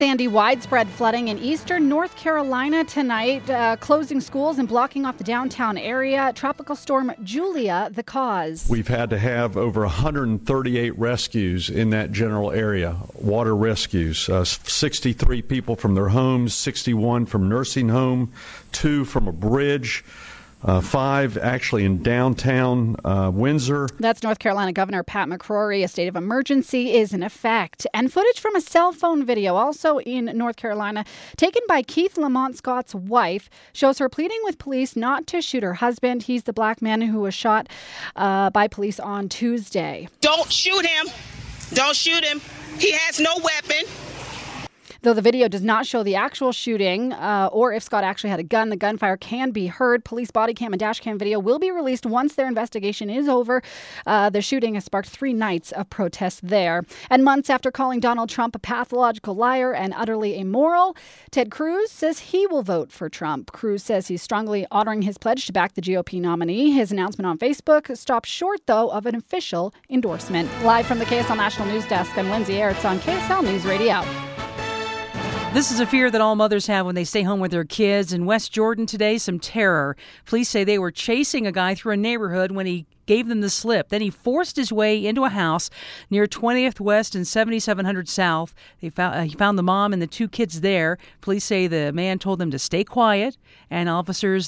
Sandy, widespread flooding in eastern North Carolina tonight, closing schools and blocking off the downtown area. Tropical storm Julia, the cause. We've had to have over 138 rescues in that general area, water rescues. 63 people from their homes, 61 from nursing home, 2 from a bridge. 5 actually in downtown Windsor. That's North Carolina Governor Pat McCrory. A state of emergency is in effect. And footage from a cell phone video, also in North Carolina, taken by Keith Lamont Scott's wife, shows her pleading with police not to shoot her husband. He's the black man who was shot by police on Tuesday. Don't shoot him. Don't shoot him. He has no weapon. Though the video does not show the actual shooting or if Scott actually had a gun, the gunfire can be heard. Police body cam and dash cam video will be released once their investigation is over. The shooting has sparked 3 nights of protests there. And months after calling Donald Trump a pathological liar and utterly immoral, Ted Cruz says he will vote for Trump. Cruz says he's strongly honoring his pledge to back the GOP nominee. His announcement on Facebook stopped short, though, of an official endorsement. Live from the KSL National News Desk, I'm Lindsay Aerts on KSL News Radio. This is a fear that all mothers have when they stay home with their kids. In West Jordan today, some terror. Police say they were chasing a guy through a neighborhood when he gave them the slip. Then he forced his way into a house near 20th West and 7700 South. He found the mom and the 2 kids there. Police say the man told them to stay quiet, and officers